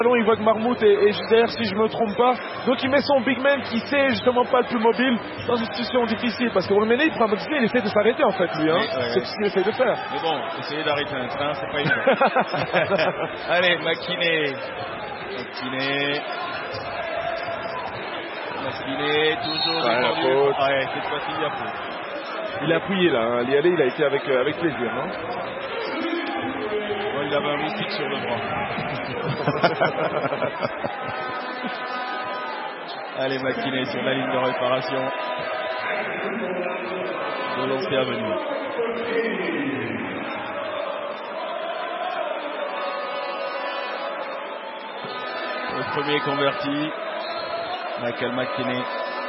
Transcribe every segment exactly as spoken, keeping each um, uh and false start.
Il voit que Marmout est, est derrière, si je me trompe pas. Donc il met son big man qui sait justement pas le plus mobile dans une situation difficile. Parce que Wangmene, il prend un boxing, il essaie de s'arrêter en fait lui. Hein. Oui, ouais, c'est tout ce qu'il essaie de faire. Mais bon, essayer d'arrêter un train, c'est pas évident. Allez, McKinney. McKinney. McKinney, toujours Ouais, défendu. Ouais, cette fois-ci, il y a faute. Il a appuyé là. Hein. L'y aller, il a été avec, euh, avec plaisir. Non bon, il avait un moustique sur le bras. Allez, McKinney sur la ligne de réparation. De lancer à venir. Le premier converti, Michael McKinney.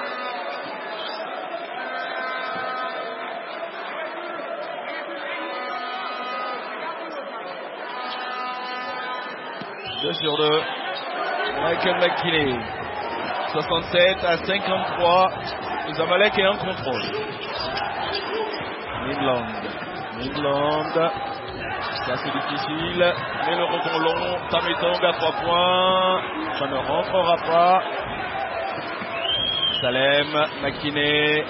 deux sur deux. Michael McKinney. soixante-sept à cinquante-trois. Les Amalek est en contrôle. Midland. Midland. Ça c'est difficile. Mais le rebond long. Tametong à trois points. Ça ne rentrera pas. Salem. McKinney.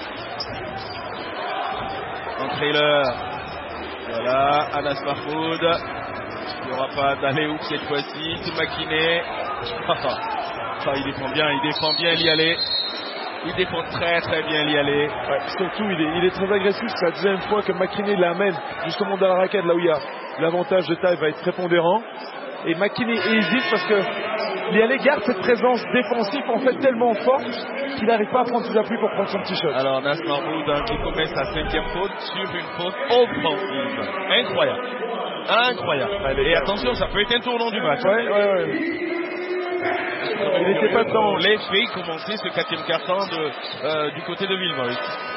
En trailer. Voilà. Anas Mahmoud. Il n'y aura pas d'aller-oop cette fois-ci. C'est McKinney. Ça, il défend bien. Il défend bien l'y aller. Il défend très très bien l'y aller. Ouais, surtout, il est, il est très agressif. C'est la deuxième fois que McKinney l'amène justement dans la raquette, là où il y a l'avantage de taille va être prépondérant. Et McKinney hésite parce que l'y garde cette présence défensive en fait tellement forte qu'il n'arrive pas à prendre ses appuis pour prendre son petit shot. Alors Nas Mahmoud hein, qui commet sa cinquième faute sur une faute offensive. Incroyable. Incroyable. Allez, et attention, ça peut être un tournant du match. Ouais, ouais, ouais. Il n'était pas dedans. Les faits commencer ce quatrième quart-temps euh, du côté de Villeville.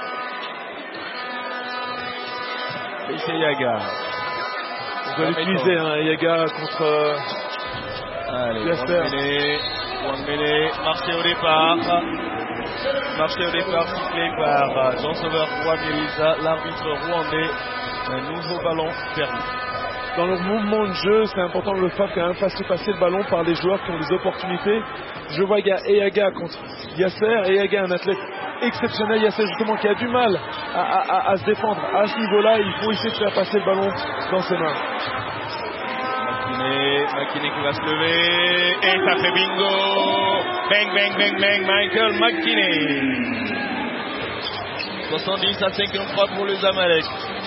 Et c'est Yaga. On doit l'utiliser, hein, Yaga contre euh, Allez, Wangmene, Wangmene, marché au départ. Marché au départ sifflé par Jean-Sauveur Roy-Mélisa, l'arbitre rwandais. Un nouveau ballon perdu. Dans leur mouvement de jeu, c'est important de le faire quand même fasse passer le ballon par les joueurs qui ont des opportunités. Je vois Eyaga contre Yasser. Eyaga, un athlète exceptionnel. Yasser, justement, qui a du mal à, à, à, à se défendre. À ce niveau-là, il faut essayer de faire passer le ballon dans ses mains. McKinney, McKinney qui va se lever. Et ça fait bingo. Bang, bang, bang, bang. Michael McKinney. soixante-dix à cinquante-trois pour les Amalek.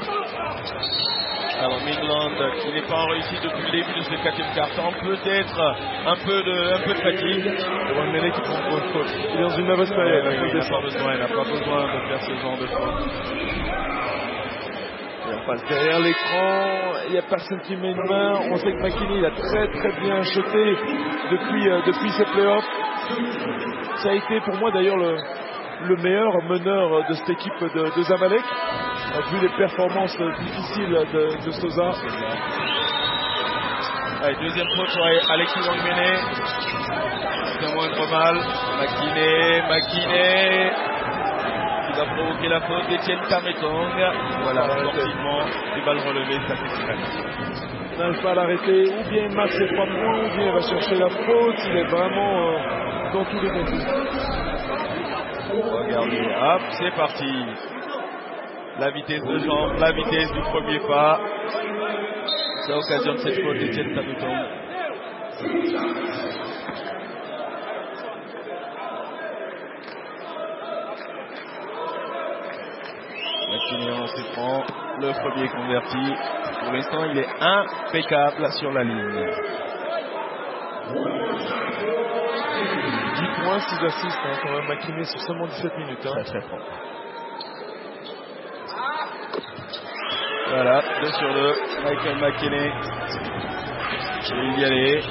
Alors Midland qui n'est pas en réussite depuis le début de ce quatrième quart-temps, peut-être un peu de, un peu de fatigue. Wangmene qui prend une faute. Il est dans une mauvaise période. Ouais, il n'a pas besoin, il n'a pas besoin de faire ce genre de faute. Il passe derrière l'écran, il n'y a personne qui met une main. On sait que McKinney il a très très bien shoté depuis, euh, depuis ses playoffs. Ça a été pour moi d'ailleurs le, le meilleur meneur de cette équipe de, de Zamalek. Vu les performances difficiles de, de Sosa. Allez, deuxième faute sur Alexis Wangmene. C'est moindre mal. McKinney, McKinney. Qui va provoquer la faute d'Etienne Tametong. Voilà, sportivement, les balles relevées, ça fait très. Il n'arrive pas à l'arrêter. Ou bien il marque ses trois points, ou bien il va chercher la faute. Il est vraiment euh, dans tous les concours. Regardez, hop, c'est parti. La vitesse de jambe, la vitesse du premier pas. Ça occasionne cette faute d'Etienne Tametong. McKinney se prend le premier converti. Pour l'instant, il est impeccable sur la ligne. dix points, six assists, hein, quand même McKinney sur seulement dix-sept minutes. Hein. Très très fort. Voilà, deux sur deux. Michael McKinney. Il y aller.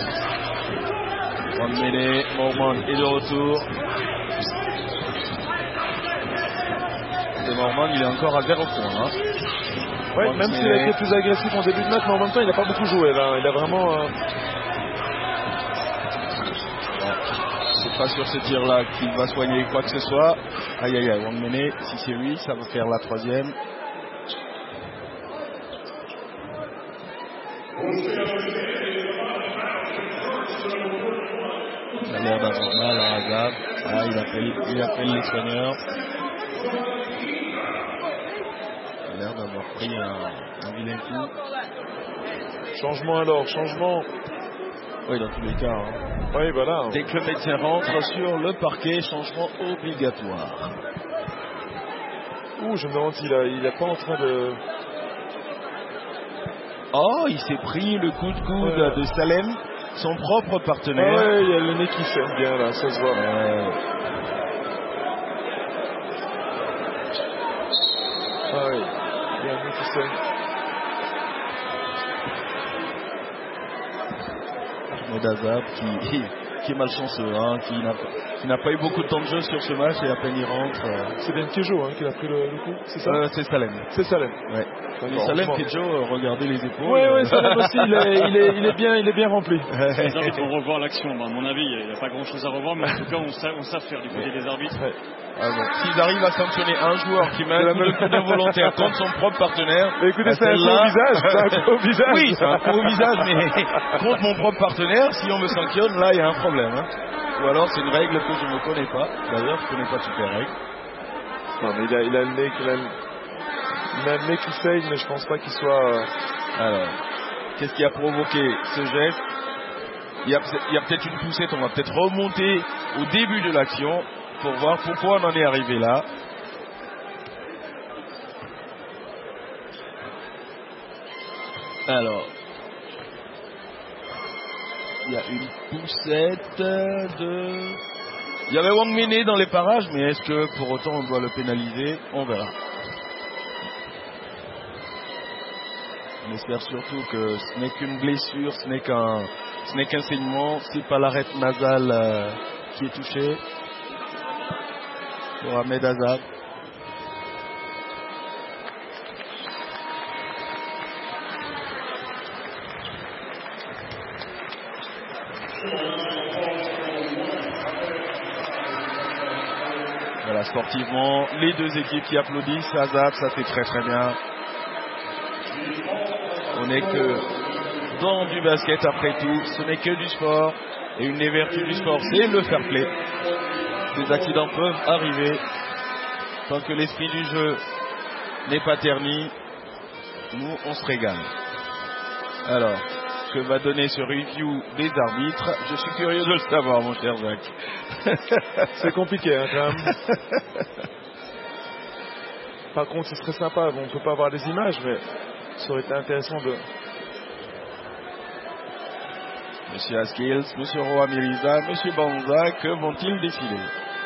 Wangmene, Mormon est de retour. Et Mormon, il est encore à zéro point. Hein. Ouais, même s'il a été plus agressif en début de match, mais en même temps, il n'a pas beaucoup joué. Là. Il a vraiment. Euh... C'est pas sur ce tir-là qu'il va soigner quoi que ce soit. Aïe aïe aïe, Wangmene, si c'est lui, ça va faire la troisième. l'air d'avoir mal à Azab. Ah, il appelle, il appelle les soigneurs. Il a l'air d'avoir pris un, un vilain coup. Changement alors, changement. Oui, dans tous les cas. Hein. Oui, voilà. Dès que le médecin rentre sur le parquet, changement obligatoire. Ouh, je me demande s'il a, il est pas en train de... Oh, il s'est pris le coup de coude ouais. de Salem, son propre partenaire. Ah ouais, il y a le nez qui saigne bien là, ça se voit. Euh... Ah oui, il y a le nez qui saigne. Medazab qui, qui est malchanceux, hein, qui n'a qui n'a pas eu beaucoup de temps de jeu sur ce match et à peine il rentre. Euh... C'est bien Kejo hein, qui a pris le, le coup, c'est ça euh, C'est Salem. C'est Salem. Ouais. Et Salem, Kejo, euh, regardez les épaules. Oui, oui, Salem aussi, il est, il est, il est bien, il est bien rempli. Les arbitres vont revoir l'action. À mon avis, il n'y a pas grand chose à revoir, mais en tout cas, on sait, on sait faire du côté des arbitres. Ouais. Ah bon. S'ils arrivent à sanctionner un joueur qui met un coup de coude involontaire contre son propre partenaire, mais écoutez, c'est un coup au visage, c'est un coup au visage. Oui, c'est un coup au visage, mais contre mon propre partenaire, si on me sanctionne, là, il y a un problème. Hein. Ou alors, c'est une règle que je ne connais pas. D'ailleurs, je ne connais pas toutes les règles. Non, mais il a, il a le nez, il a le, il a le nez qui saigne, mais je pense pas qu'il soit... Euh... Alors, qu'est-ce qui a provoqué ce geste? Il y a, il y a peut-être une poussette, on va peut-être remonter au début de l'action pour voir pourquoi on en est arrivé là. Alors, il y a une poussette de... Il y avait Wang Mene dans les parages, mais est-ce que pour autant on doit le pénaliser? On verra. On espère surtout que ce n'est qu'une blessure, ce n'est qu'un, ce n'est qu'un saignement, c'est pas l'arête nasale euh, qui est touchée. Pour Ahmed Azab. Voilà, sportivement, les deux équipes qui applaudissent. Azab, ça fait très très bien. On n'est que dans du basket après tout, ce n'est que du sport. Et une des vertus du sport, c'est le fair play. Des accidents peuvent arriver. Tant que l'esprit du jeu n'est pas terni, nous on se régale. Alors, que va donner ce review des arbitres? Je suis curieux de le savoir, mon cher Jacques. C'est compliqué, hein, quand même. Par contre, ce serait sympa. Bon, on ne peut pas avoir les images, mais ça aurait été intéressant de... Monsieur Askils, Monsieur Roa Mirza, Monsieur Banza, que vont-ils décider?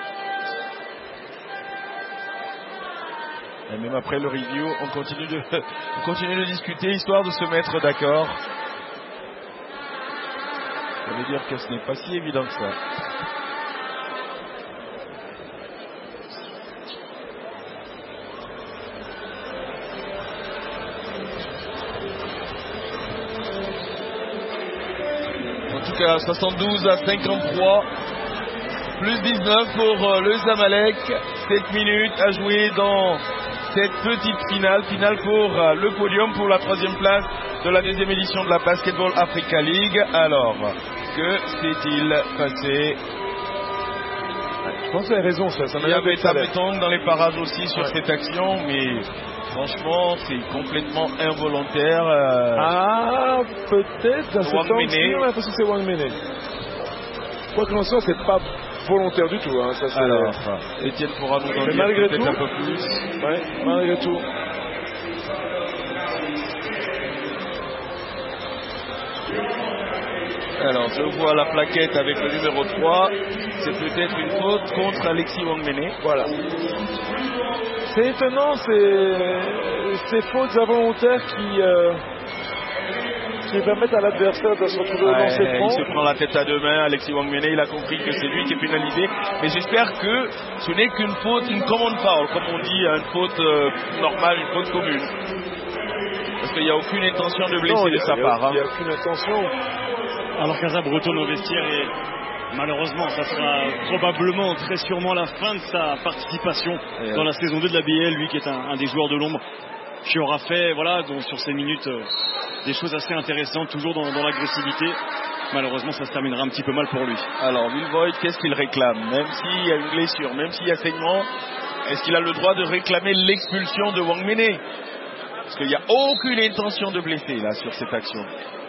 Et même après le review, on continue de, on continue de discuter, histoire de se mettre d'accord. Ça veut dire que ce n'est pas si évident que ça. En tout cas, soixante-douze à cinquante-trois, plus dix-neuf pour le Zamalek. sept minutes à jouer dans cette petite finale. Finale pour le podium, pour la troisième place de la deuxième édition de la Basketball Africa League. Alors, que s'est-il passé? Je pense que vous avez raison, ça. ça Il y avait Tametong dans les parages aussi sur ouais. cette action, mais franchement, c'est complètement involontaire. Euh... Ah, peut-être dans Wang cette Mene. on a l'impression que c'est Wang Mene. Quoi que l'on soit, c'est pas volontaire du tout. Hein. Ça, alors, Étienne pourra nous en dire malgré peut-être tout, un peu plus. Ouais, malgré tout. Alors, je vois la plaquette avec le numéro trois. C'est peut-être une faute contre Alexis Wang Mene. Voilà. C'est étonnant, ces, ces fautes involontaires qui, euh, qui permettent à l'adversaire de se retrouver ouais, dans ses points. Il se prend la tête à deux mains, Alexis Wang Mene, il a compris que c'est lui qui est pénalisé. Mais j'espère que ce n'est qu'une faute, une common foul, comme on dit, une faute euh, normale, une faute commune. Parce qu'il n'y a aucune intention de blesser non, de sa part. Il n'y a, a aucune intention. Alors qu'Azab retourne au vestiaire et malheureusement ça sera probablement très sûrement la fin de sa participation et dans euh... la saison deux de la B L, lui qui est un, un des joueurs de l'ombre qui aura fait voilà, donc, sur ces minutes euh, des choses assez intéressantes, toujours dans, dans l'agressivité. malheureusement ça se terminera un petit peu mal pour lui. Alors Wilvoit, qu'est-ce qu'il réclame? Même s'il y a une blessure, même s'il y a saignement, est-ce qu'il a le droit de réclamer l'expulsion de Wang Mene? Parce qu'il n'y a aucune intention de blesser là sur cette action.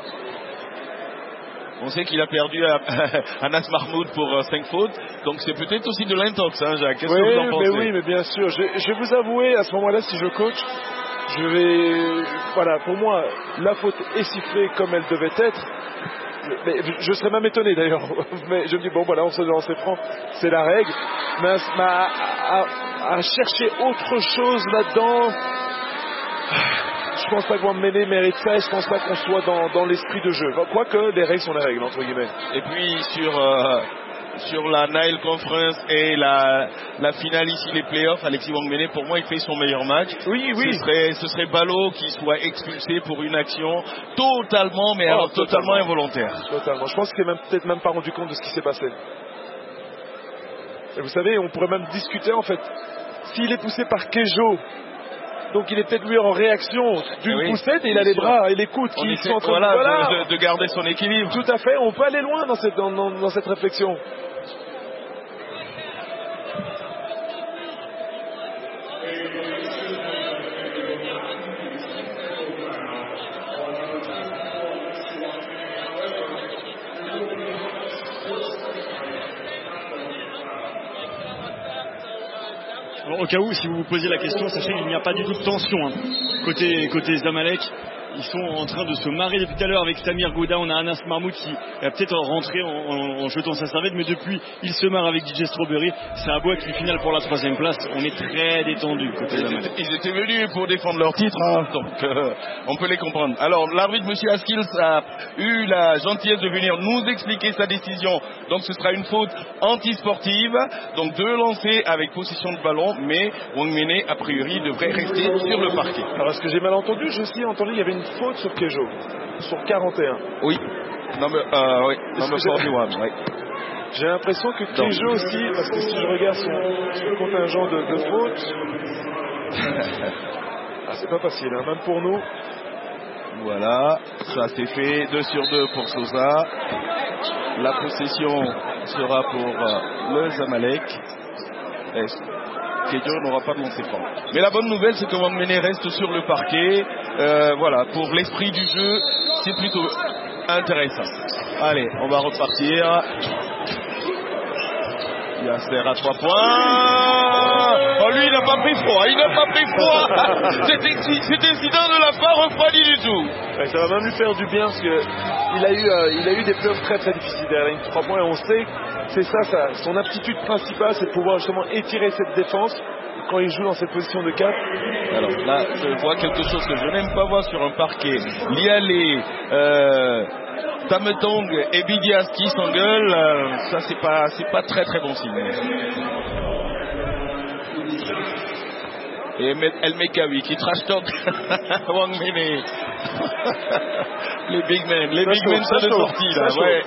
On sait qu'il a perdu à Anas Mahmoud pour euh, cinq fautes, donc c'est peut-être aussi de l'intox, hein, Jacques. Qu'est-ce oui, que vous en pensez? mais oui, mais bien sûr. Je, je vais vous avouer, à ce moment-là, si je coach, je vais... Voilà, pour moi, la faute est sifflée comme elle devait être. Mais je serais même étonné d'ailleurs. Mais je me dis, bon, voilà, on se lance les francs, c'est la règle. Mais à, à, à chercher autre chose là-dedans... Je pense pas que Wang Mene mérite ça et je pense pas qu'on soit dans, dans l'esprit de jeu. Quoique les règles sont les règles, entre guillemets. Et puis sur, euh, sur la Nile Conference et la, la finale ici, les playoffs, Alexis Wang Mene, pour moi, il fait son meilleur match. Oui, oui. Ce serait, ce serait ballot qui soit expulsé pour une action totalement, mais oh, alors totalement, totalement involontaire. Totalement. Je pense qu'il n'est peut-être même pas rendu compte de ce qui s'est passé. Et vous savez, on pourrait même discuter en fait. S'il est poussé par Kejo, donc il est peut-être lui en réaction d'une oui, poussette et il a les bras et les coudes qui sont en train voilà, de, voilà. de, de garder son équilibre. Tout à fait, on peut aller loin dans cette, dans, dans, dans cette réflexion. Au cas où, si vous vous posez la question, sachez qu'il n'y a pas du tout de tension hein. côté, côté Zamalek. Ils sont en train de se marrer depuis tout à l'heure avec Samir Gouda. On a Anas Mahmoud qui est peut-être rentré en, en, en jetant sa serviette, mais depuis, il se marre avec D J Strawberry. C'est un bois qui finale pour la troisième place. On est très détendu côté Zamalek. Ils étaient venus pour défendre leur titre, hein, donc euh, on peut les comprendre. Alors, l'arbitre, M. Askils, a eu la gentillesse de venir nous expliquer sa décision. Donc, ce sera une faute antisportive. Donc, deux lancers avec possession de ballon, mais Wang Mene, a priori, devrait rester sur le parquet. Alors, est-ce que j'ai mal entendu? J'ai aussi entendu qu'il y avait une faute sur Kejo, sur quarante et un. Oui, number, euh, oui, number quarante et un, oui. J'ai l'impression que Kejo aussi, parce que si je regarde son, son contingent de, de fautes, ah, c'est pas facile, hein, même pour nous. Voilà, ça c'est fait, deux sur deux pour Sosa. La possession sera pour euh, le Zamalek. Kejo n'aura pas de lancer franc. Mais la bonne nouvelle, c'est que Wang Mene reste sur le parquet. Euh, voilà, pour l'esprit du jeu, c'est plutôt intéressant. Allez, on va repartir. Yasser à trois points. Oh, lui, il n'a pas pris froid. Il n'a pas pris froid. Cet incident ne l'a pas refroidi du tout. Ouais, ça va même lui faire du bien parce que il a eu, euh, il a eu des playoffs très très difficiles derrière la ligne de trois points et on sait que c'est ça, ça, son aptitude principale, c'est de pouvoir justement étirer cette défense quand il joue dans cette position de quatre. Alors là, je vois quelque chose que je n'aime pas voir sur un parquet. Lialé, euh, Tametong et Bidias qui s'engueulent, euh, ça c'est pas, c'est pas très très bon signe. Et El Mekawi qui trash talk Wang Mene. Les big men, les big men sont de sortie là, ouais.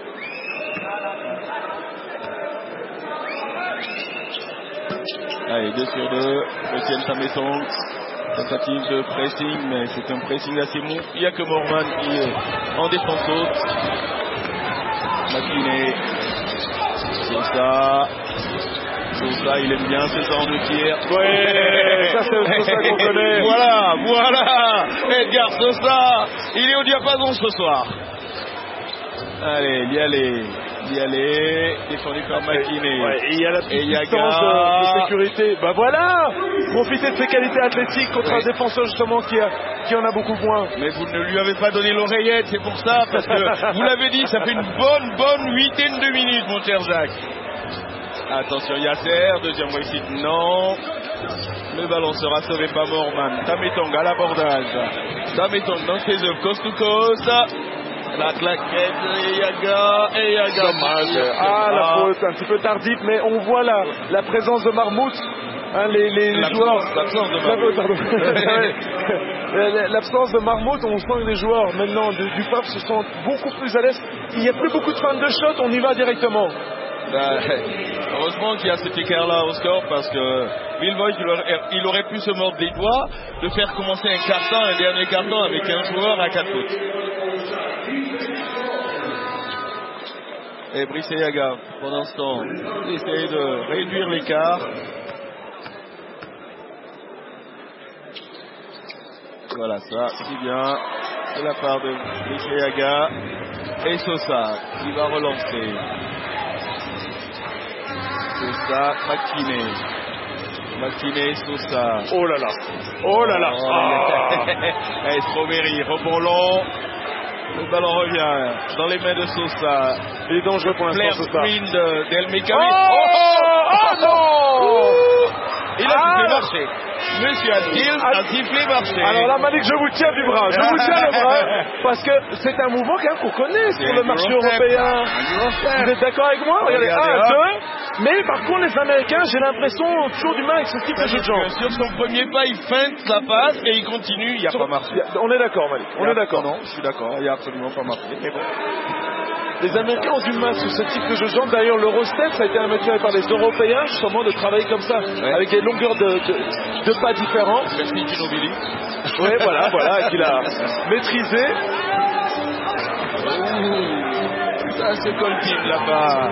Allez, deux sur deux, Etienne Tametong, tentative de pressing, mais c'est un pressing assez mou. Il n'y a que Morvan qui est en défense haute. Makiné, Sosa, Sosa, il aime bien ce genre de tir. Ouais, ça c'est Sosa qu'on connaît. Voilà, voilà, Edgar Sosa, il est au diapason ce soir. Allez, y aller. Y aller, défendu par Makiné. Ouais, et il y a la petite distance de, de sécurité. Bah voilà, profitez de ses qualités athlétiques contre oui. un défenseur justement qui, a, qui en a beaucoup moins. Mais vous ne lui avez pas donné l'oreillette, c'est pour ça, parce que vous l'avez dit, ça fait une bonne, bonne huitaine de minutes, mon cher Jacques. Attention Yasser, deuxième réussite, non. Le ballon sera sauvé par Morman. Tametong à l'abordage. Tametong dans ses œuvres, coast to coast. La claquette, et Yaga, et Yaga. Dommage. Ah, la faute un petit peu tardive, mais on voit la, la présence de Marmout. Hein, les, les, les joueurs. L'absence de Marmout. L'absence de Marmout, on sent que les joueurs maintenant du, du P A F se sentent beaucoup plus à l'aise. Il n'y a plus beaucoup de fans de shot, on y va directement. Ben, heureusement qu'il y a cet écart-là au score parce que Wilvoit, il aurait, il aurait pu se mordre les doigts de faire commencer un carton, un dernier carton avec un joueur à quatre fautes. Et Brice Yaga, pendant ce temps, essaye de réduire l'écart. Voilà, ça, c'est bien de la part de Brice Yaga. Et Sosa, qui va relancer. Sosa, McKinney. McKinney, Sosa. Oh là là. Oh là là. Oh, Ah. Allez, Strawberry, rebond long. Le ballon revient dans les mains de Sosa. Il est dangereux pour l'instant, Flare Sosa. screen de Del Mecano. Oh, oh, oh non. Il a Ah. sifflé marché. Monsieur Adil Ah. a sifflé marché. Alors là, Malik, je vous tiens du bras. Je vous tiens le bras. Parce que c'est un mouvement quand même qu'on connaît sur le marché européen. Vous êtes d'accord avec moi? Regardez, Regardez, un, deux. Mais par contre, les Américains, j'ai l'impression, ont toujours du mal avec ce type de jeu de jambes. Sur son premier pas, il feinte sa passe et il continue. Il n'y a pas marché. On est d'accord, Malik. On est d'accord. Non, je suis d'accord. Il n'y a absolument pas marché. Mais bon. Les Américains ont du mal sur ce type de jeu de jambes. D'ailleurs, l'Eurostep, ça a été inventé par les Européens, justement, de travailler comme ça, Ouais. avec des longueurs de, de, de pas différentes. Merci Ginobili. Oui, voilà, voilà, qu'il a maîtrisé. Ouh, ça c'est Colpin là-bas.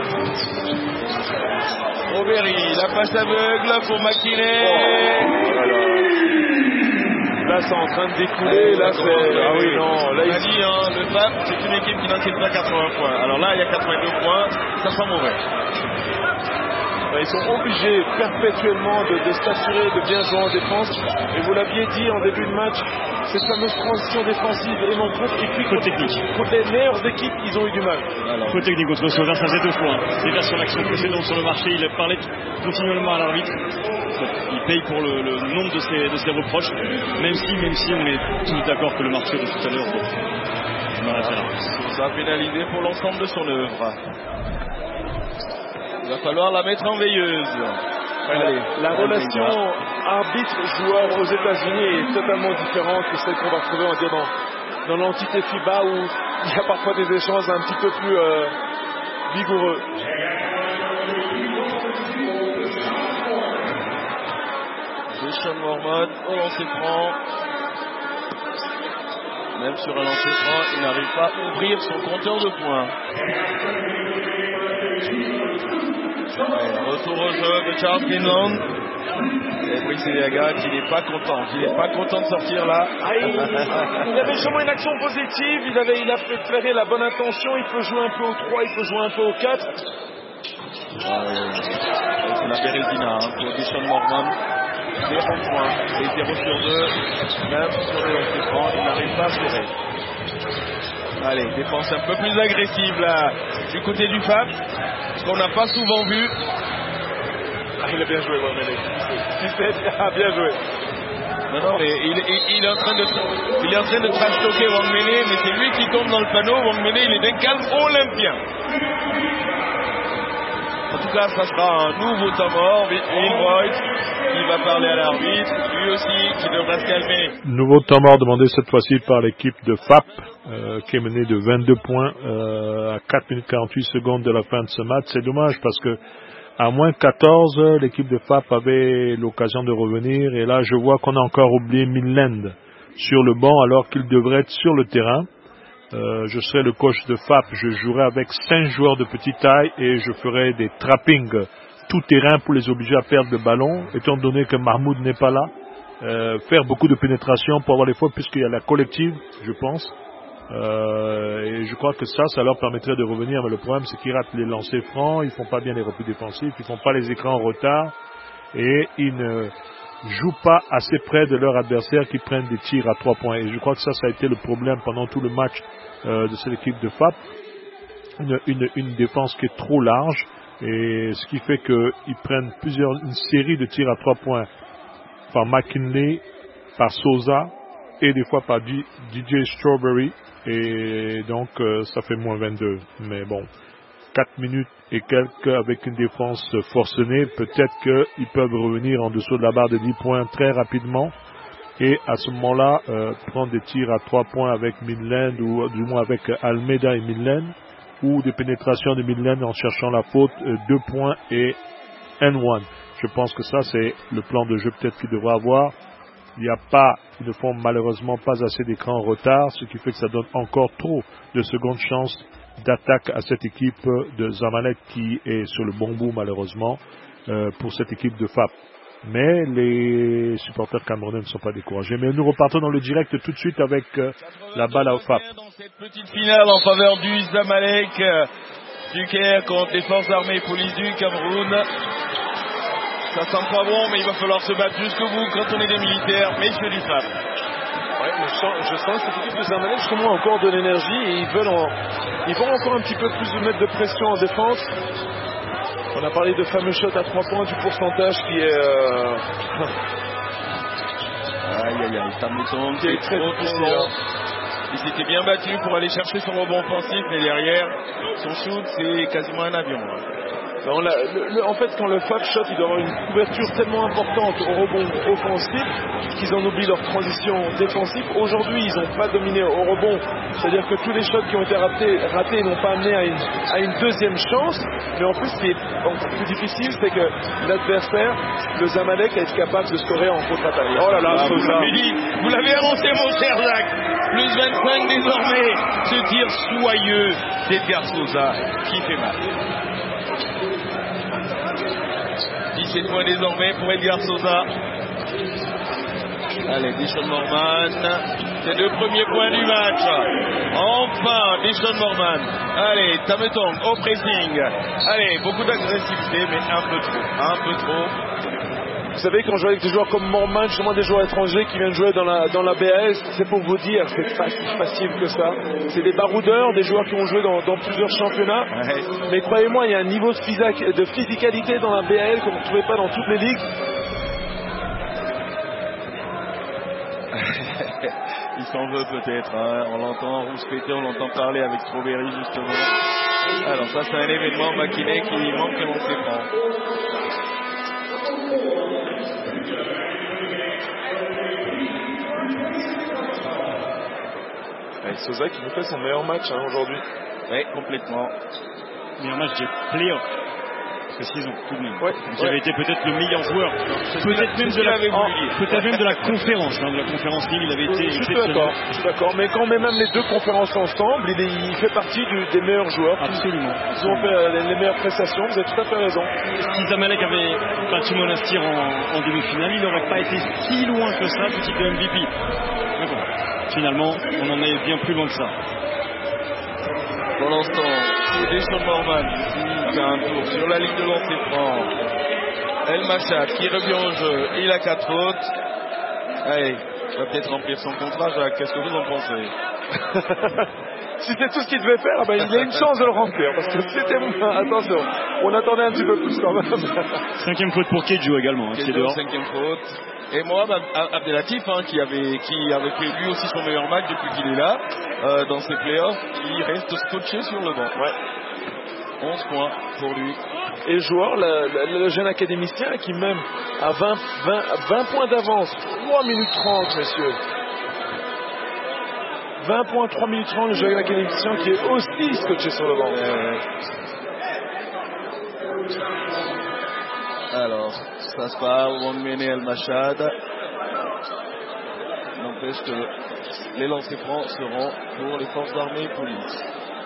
Strawberry, la passe aveugle pour McKinney. Là, c'est en train de découler. Là, c'est. Ah oui, non. Là, On a il... dit, hein, le F A P, c'est une équipe qui n'encaisse pas quatre-vingts points. Alors là, il y a quatre-vingt-deux points, ça sent mauvais. Ils sont obligés perpétuellement de, de s'assurer de bien jouer en défense. Et vous l'aviez dit en début de match, cette fameuse transition défensive et non contre, et puis Faute technique. contre les meilleures équipes, ils ont eu du mal. Alors, Faute technique contre Sauveur, ça faisait deux fois. Déjà sur l'action précédente sur le marché, il parlait continuellement à l'arbitre. Il paye pour le, le nombre de ses, de ses reproches, même si, même si on est tous d'accord que le marché de tout à l'heure, bon, je m'arrêterai là. ça a pénalisé pour l'ensemble de son œuvre. Il va falloir la mettre en veilleuse. Allez, La allez, relation les gars. arbitre-joueur aux États-Unis est totalement différente que celle qu'on va trouver, on va dire, dans, dans l'entité FIBA où il y a parfois des échanges un petit peu plus euh, vigoureux. Sean Mormon au lancer franc. Même sur un lancer franc, il n'arrive pas à ouvrir son compteur de points. Allez, retour au jeu de Charles Greenland. Et Brice Yaga qui n'est pas content, qui n'est pas content de sortir là. Ah, il, il avait sûrement une action positive, il, avait, il a préféré la bonne intention, il peut jouer un peu au trois, il peut jouer un peu au quatre. Euh, c'est la Bérésina hein, pour Deshaun Mormon. zéro points et zéro sur deux. Même sur les lancers francs, il n'arrive pas à scorer. Allez, défense un peu plus agressive là du côté du F A P, ce qu'on n'a pas souvent vu. Ah, il a bien joué, Wamele. Ah, bien joué. Non, non, mais il, il, il est en train de, il est en train de trash-talker Wang Mene, mais c'est lui qui tombe dans le panneau. Wang Mene, il est d'un calme olympien. En tout cas, ça sera un nouveau temps mort. Will Boyd qui va parler à l'arbitre, lui aussi qui devra se calmer. Nouveau temps mort demandé cette fois-ci par l'équipe de F A P euh, qui est menée de vingt-deux points euh, à quatre minutes quarante-huit secondes de la fin de ce match. C'est dommage parce que à moins quatorze, l'équipe de F A P avait l'occasion de revenir et là je vois qu'on a encore oublié Midland sur le banc alors qu'il devrait être sur le terrain. Euh, je serai le coach de F A P, je jouerai avec cinq joueurs de petite taille et je ferai des trappings tout terrain pour les obliger à perdre le ballon, étant donné que Mahmoud n'est pas là. Euh, faire beaucoup de pénétration pour avoir les fautes puisqu'il y a la collective, je pense. Euh, et je crois que ça, ça leur permettrait de revenir. Mais le problème, c'est qu'ils ratent les lancers francs, ils font pas bien les replis défensifs, ils font pas les écrans en retard et ils ne jouent pas assez près de leur adversaire qui prennent des tirs à trois points. Et je crois que ça, ça a été le problème pendant tout le match euh, de cette équipe de F A P. Une, une, une défense qui est trop large et ce qui fait qu'ils prennent plusieurs, une série de tirs à trois points par McKinley, par Sosa et des fois par D J Strawberry et donc euh, ça fait moins vingt-deux. Mais bon, quatre minutes et quelques avec une défense forcenée, peut-être qu'ils peuvent revenir en dessous de la barre de dix points très rapidement et à ce moment-là euh, prendre des tirs à trois points avec Midland ou du moins avec Almeida et Midland ou des pénétrations de Midland en cherchant la faute, euh, deux points et N un. Je pense que ça c'est le plan de jeu peut-être qu'il devra avoir. Il n'y a pas, ils ne font malheureusement pas assez d'écrans en retard, ce qui fait que ça donne encore trop de secondes chances d'attaque à cette équipe de Zamalek qui est sur le bon bout malheureusement euh, pour cette équipe de F A P. Mais les supporters camerounais ne sont pas découragés. Mais nous repartons dans le direct tout de suite avec euh, la balle à F A P. Dans cette petite finale en faveur du Zamalek, du Caire contre les forces armées et police du Cameroun. Ça sent pas bon, mais il va falloir se battre jusqu'au bout quand on est des militaires, messieurs du F A P. Ouais, je sens, je sens cette équipe de Zamalek justement encore de l'énergie et ils veulent, en, ils vont encore un petit peu plus de mettre de pression en défense. On a parlé de fameux shot à trois points, du pourcentage qui est... Euh... aïe aïe aïe, Tameton qui est très difficile. Il s'était bien battu pour aller chercher son rebond offensif, mais derrière, son shoot, c'est quasiment un avion. Hein. Non, la, le, le, en fait, quand le F A P shot, il doit avoir une couverture tellement importante au rebond offensif qu'ils en oublient leur transition défensive. Aujourd'hui, ils n'ont pas dominé au rebond. C'est-à-dire que tous les shots qui ont été ratés, ratés n'ont pas amené à une, à une deuxième chance. Mais en plus, ce qui est encore plus difficile, c'est que l'adversaire, le Zamalek, est capable de scorer en contre-attaque. Oh là là, ah, vous l'avez dit, vous l'avez annoncé, mon cher Zach. Plus vingt-cinq désormais. Ce tir soyeux d'Edgar Sosa qui fait mal. dix-sept points désormais pour Edgar Sosa. Allez, Deshaun Morman. C'est le premier point du match. Enfin, Deshaun Morman. Allez, Tametong au pressing. Allez, beaucoup d'agressivité, mais un peu trop. Un peu trop. Vous savez, quand je joue avec des joueurs comme Morman, justement des joueurs étrangers qui viennent jouer dans la, dans la B A S, c'est pour vous dire, c'est pas si facile que ça. C'est des baroudeurs, des joueurs qui ont joué dans, dans plusieurs championnats. Ouais. Mais croyez-moi, il y a un niveau de, physique, de physicalité dans la B A L qu'on ne trouvait pas dans toutes les ligues. Il s'en veut peut-être, hein. On l'entend rouspéter, on l'entend parler avec Strawberry justement. Alors ça c'est un événement Makiné qui manque de lancer franc. Et Sosa qui nous fait son meilleur match hein, aujourd'hui. Oui, complètement. Meilleur match des playoffs. Cette saison, tout de même. Ouais, Vous avez ouais. été peut-être le meilleur joueur. Peut-être même, de la, peut-être même de la conférence. Hein, de la conférence Ligue, il avait été. Je suis d'accord, je suis d'accord. Mais quand on met même les deux conférences ensemble, il, est, il fait partie du, des meilleurs joueurs. Absolument. Ils ont fait les, les meilleures prestations, vous avez tout à fait raison. Si Zamalek avait battu Monastir en, en demi-finale, il n'aurait pas été si loin que ça du titre de M V P. Mais bon, finalement, on en est bien plus loin que ça. Pour l'instant, Deshaun Morman qui fait un tour sur la ligne de lancer franc. El Machad qui revient au jeu. Il a quatre fautes. Allez, il va peut-être remplir son contrat, Jacques. Qu'est-ce que vous en pensez? Si c'est tout ce qu'il devait faire, ben, il y a une chance de le remplir. Parce que c'était... Attention, on attendait un petit peu plus quand même. Cinquième faute pour Kedjo également. Kedjo, cinquième faute. Et moi, Abdelatif, hein, qui, avait, qui avait fait lui aussi son meilleur match depuis qu'il est là, euh, dans ses playoffs, il reste scotché sur le banc. Ouais. onze points pour lui. Et le joueur, le, le, le jeune académicien, qui même a vingt, vingt, vingt points d'avance, trois minutes trente, messieurs. vingt points, trois minutes trente, le jeune académicien qui est aussi scotché sur le banc. Euh... Alors, ça se passe, Wangmene El Machad. N'empêche que les lancers francs seront pour les forces armées et police.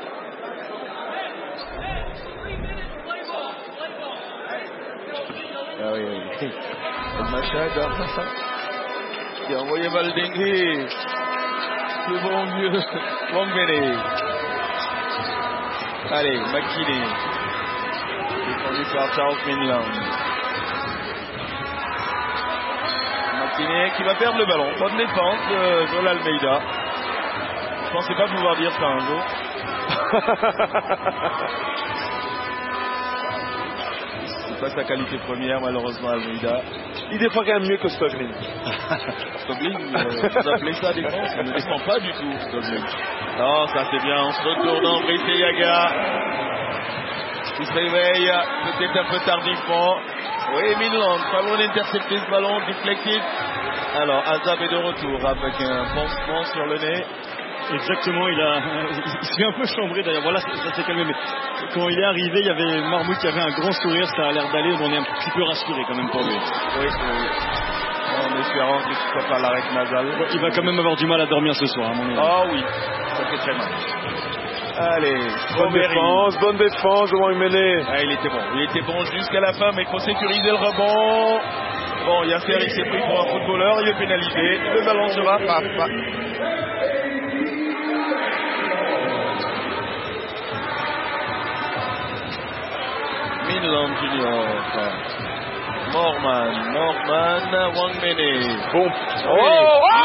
Ah oui, oui. El Machad qui a envoyé Valdengue. Le bon vieux Wangmene. Allez, Makine. Défendu par Charles Mainland. Qui va perdre le ballon. Bonne défense de Joel Almeida. Je pensais pas pouvoir dire ça un jour. C'est pas sa qualité première malheureusement Almeida. Il défend quand même mieux que Stoglin. Stoglin, euh, vous appelez ça défense? Il ne défend pas du tout Stoglin. Non, ça c'est bien. On se retourne en Brice Yaga. Il se réveille peut-être un peu tardivement. Oui, Midland, pas loin d'intercepter ce ballon, déflectif. Alors, Azab est de retour avec un pansement sur le nez. Exactement, il a, il s'est un peu chambré d'ailleurs. Voilà, ça, ça s'est calmé. Mais quand il est arrivé, il y avait Marmout qui avait un grand sourire, ça a l'air d'aller. On est un petit peu rassuré quand même pour lui. Oui, oui. En espérant que ce ne soit pas l'arrêt nasal. Il va quand même avoir du mal à dormir ce soir, à mon avis. Ah oui, ça fait très mal. Allez, bonne défense, bonne défense de Wang Mene. Ah, il était bon, il était bon jusqu'à la fin, mais il faut sécuriser le rebond. Bon, Yasser, il s'est pris pour un footballeur, il est pénalisé. Le ballon sera paf. Minlam Junior. Morman, Morman, Wang Mene. Bon. Oh, oh, oh,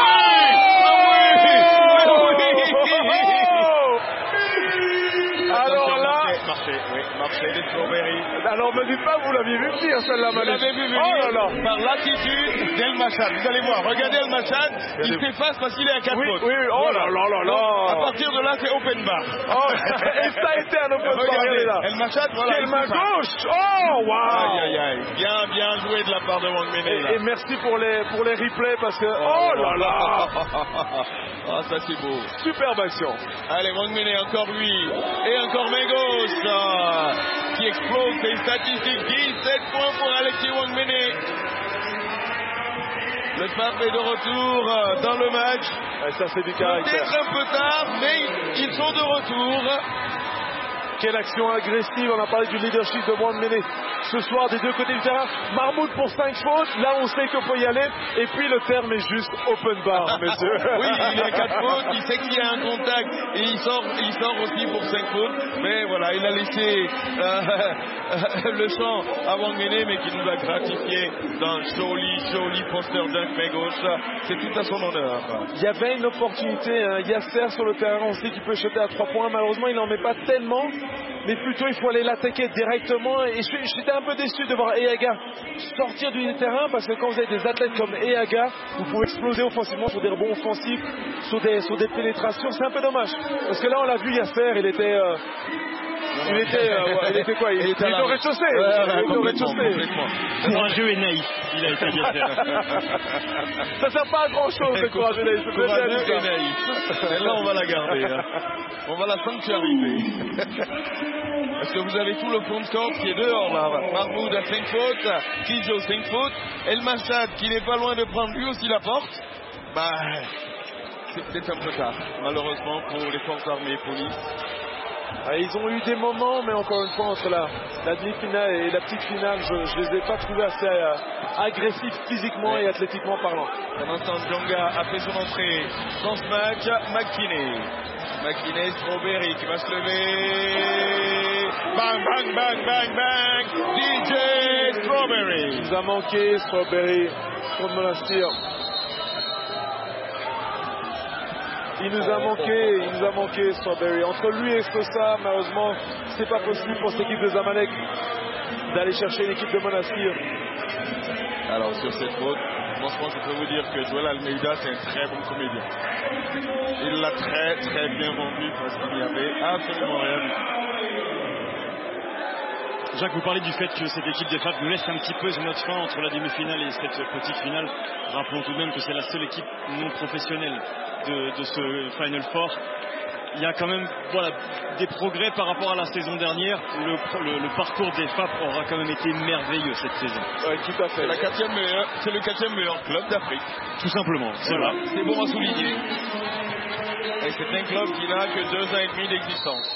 alors là, marché, oui, marché des Strawberry. Alors me dites pas, vous l'aviez vu venir celle-là, Vous l'avez vu venir oh là là. par l'attitude d'El Machad. Vous allez voir, regardez El Machad, il des... s'efface parce qu'il est à quatre oui, fautes. Oui, oui, oh là là là là. À partir de là, c'est open bar. Oh, et ça a été un open bar. Regardez là. El Machad, voilà. Quelle main gauche. Oh, waouh. Aïe, aïe, aïe. Bien, bien joué de la part de Wang Mene. Et, et merci pour les, pour les replays parce que, oh, oh là là. Ah, ça c'est beau. Superbe action. Allez, Wang Mene, encore lui. Et encore Megos ah, qui explose ses statistiques. dix-sept points pour Alexis Wang Mene. Le F A P est de retour dans le match. Ouais, ça c'est du caractère. Peut-être un peu tard, mais ils sont de retour. Quelle action agressive, on a parlé du leadership de Wang Mene ce soir des deux côtés du terrain. Marmoud pour cinq fautes, là on sait qu'il faut y aller. Et puis le terme est juste open bar, messieurs. Oui, il a quatre fautes, il sait qu'il y a un contact et il sort, il sort aussi pour cinq fautes. Mais voilà, il a laissé euh, le champ à Wang Mene, mais qui nous a gratifié d'un joli, joli poster dunk main gauche. C'est tout à son honneur. Il y avait une opportunité, hein. Yasser sur le terrain, on sait qu'il peut shooter à trois points. Malheureusement, il n'en met pas tellement. Mais plutôt il faut aller l'attaquer directement. Et j'étais un peu déçu de voir Eaga sortir du terrain, parce que quand vous avez des athlètes comme Eaga, vous pouvez exploser offensivement sur des rebonds offensifs, sur des, sur des pénétrations. C'est un peu dommage, parce que là on l'a vu Yasser, il était euh, il était euh, ouais, il était quoi il, il était au rez-de-chaussée. Ouais, il était au rez-de-chaussée. Courageux et naïf, il a été Yasser. Ça sert pas à grand chose de courageux et naïf. Courageux et naïf. Et là on va la garder, hein. On va la sanctuariser. Parce que vous avez tout le front court qui est dehors là. Mahmoud à cinq fautes, Kijo cinq fautes, El Machad qui n'est pas loin de prendre lui aussi la porte. Bah, c'est peut-être un peu tard, malheureusement, pour les forces armées et police. Ah, ils ont eu des moments, mais encore une fois, entre la, la demi-finale et la petite finale, je ne les ai pas trouvés assez euh, agressifs physiquement et athlétiquement parlant. Pendant ce temps, Djonga a fait son entrée dans ce match. McKinney. McKinney, Strawberry qui va se lever. Bang, bang, bang, bang, bang. D J Strawberry. Il nous a manqué, Strawberry, contre Monastir. Il nous a manqué, il nous a manqué Strawberry. Entre lui et Sosa, malheureusement, c'est pas possible pour cette équipe de Zamalek d'aller chercher l'équipe de Monastir. Alors sur cette faute, franchement je peux vous dire que Joel Almeida c'est un très bon comédien. Il l'a très très bien vendu parce qu'il n'y avait absolument rien du tout. Jacques, vous parlez du fait que cette équipe des F A P nous laisse un petit peu sur notre fin entre la demi-finale et cette petite finale. Rappelons tout de même que c'est la seule équipe non professionnelle de, de ce Final Four. Il y a quand même voilà, des progrès par rapport à la saison dernière. Le, le, le parcours des F A P aura quand même été merveilleux cette saison. Oui, tout à fait. C'est, la quatrième meilleure, c'est le quatrième meilleur club d'Afrique. Tout simplement. C'est voilà. vrai. C'est bon à souligner. Et c'est un club qui n'a que deux ans et demi d'existence.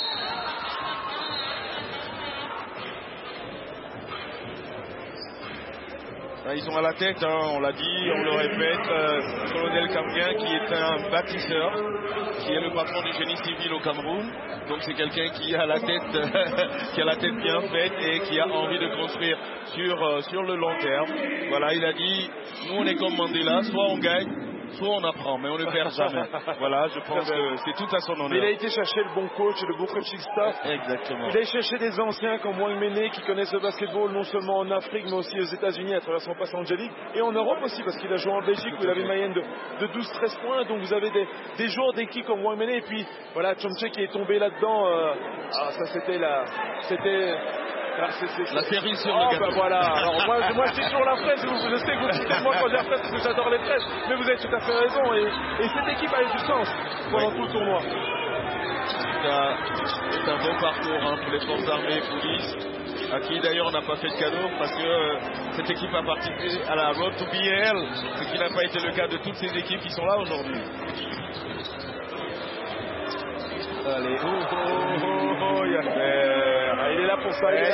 Ils sont à la tête, hein, on l'a dit, on le répète, euh, Colonel Kambien qui est un bâtisseur, qui est le patron du génie civil au Cameroun. Donc c'est quelqu'un qui a la tête, qui a la tête bien faite et qui a envie de construire sur, euh, sur le long terme. Voilà, il a dit, nous on est comme Mandela, soit on gagne, soit on apprend, mais on ne perd jamais. Voilà, je pense que c'est tout à son honneur. Il a été chercher le bon coach et le bon coaching staff. Exactement. Il a cherché des anciens comme Wang Mene qui connaissent le basketball non seulement en Afrique mais aussi aux États-Unis à travers son passé en J-League et en Europe aussi parce qu'il a joué en Belgique où il avait une moyenne de, de douze treize points. Donc vous avez des, des joueurs d'équipe comme Wang Mene et puis voilà Chomche qui est tombé là-dedans. Euh, ah, ça c'était la, c'était Ah, c'est, c'est, la série sur oh, le gâteau. Ben voilà. Alors moi, moi je suis toujours la fraise. Je sais que vous dites moi quand j'ai la fraise parce que j'adore les fraises. Mais vous avez tout à fait raison. Et, et cette équipe a eu du sens pendant oui. tout le tournoi. C'est un, c'est un bon parcours hein, pour les forces armées et police, à qui d'ailleurs on n'a pas fait de cadeau parce que euh, cette équipe a participé à la Road to B L, ce qui n'a pas été le cas de toutes ces équipes qui sont là aujourd'hui. Allez. Oh, oh, oh, oh, il y a faire. Il est là pour ça.